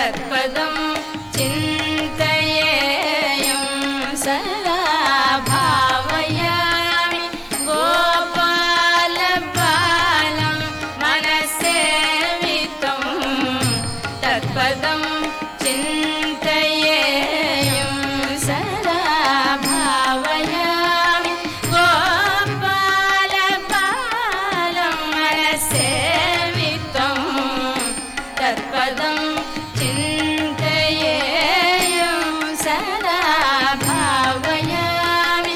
तत्पदं चिन्तयेयं सदा भावयामि गोपालबालं मनसेवितं तत्पदं चिन्तयेयं सदा भावयामि गोपालबालं मनसेवितं तत्पदं चिन्तयेयं सदा भावयामि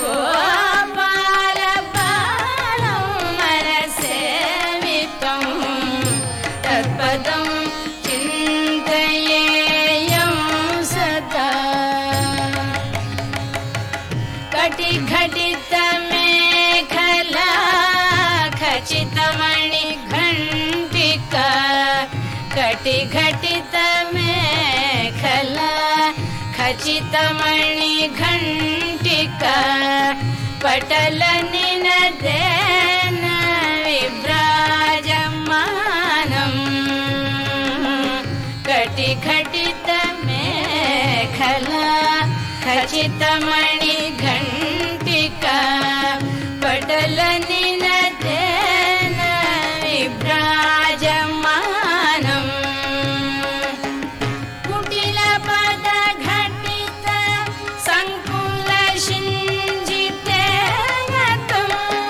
गोपालबालं मनसेवितं तत्पदं चिन्तयेयं सदा कटिघटितमेखला खचितमणिघण्टिका कटिघटितमेखला खचितमणिघण्टिका पटलनिनदेन विभ्राजमानम् कटिघटितमेखला खचितमणिघण्टिका पटलनिनदेन विभ्राजमानम् कुटिलपदघटित सङ्कुलशिञ्जितेन तं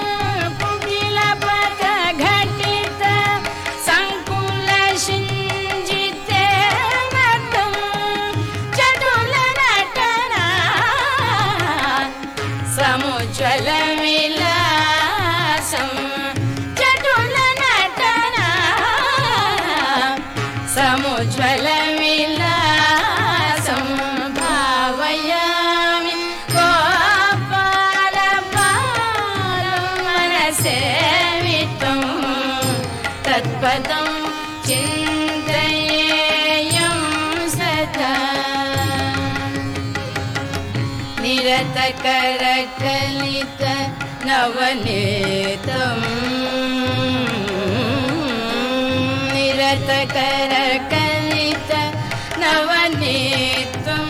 कुटिलपदघटित सङ्कुलशिञ्जितेन तं चटुलनटना समुज्ज्वलविलासं चटुलनटना समुज्ज्वलविलासं भावयामि गोपालबालं मनसेवितं तत्पदं चिन्तयेयं सदा निरतकरकलित नवनीतं निरतकरकलित नवनीतं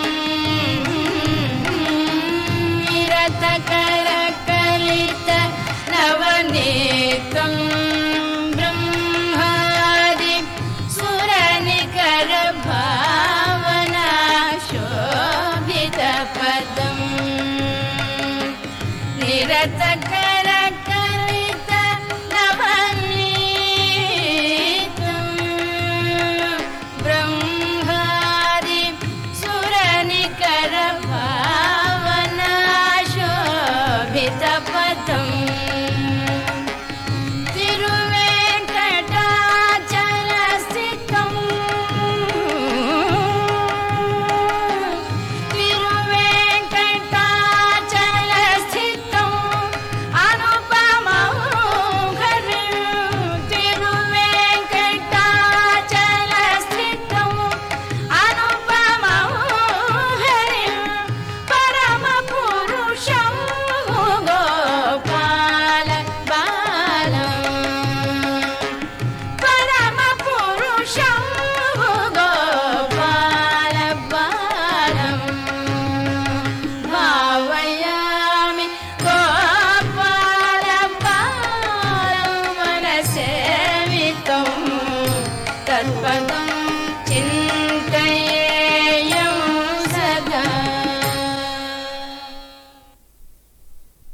निरतकरकलित नवनीतं ब्रह्मादि सुरनिकरभावना शोभितपदम् निरतकरकलित नवनीतं ब्रह्मादि सुरनिकरभावना शोभितपदम् तिरुवेङ्कटाचलस्थितं तिरुवेङ्कटाचलस्थितं अनुपमं हरिं तिरुवेङ्कटाचलस्थितं अनुपमं हरिं परमपुरुषं गोपालबालं परमपुरुषं गोपालबालं भावयामि गोपालबालं मनसेवितं तत्पदं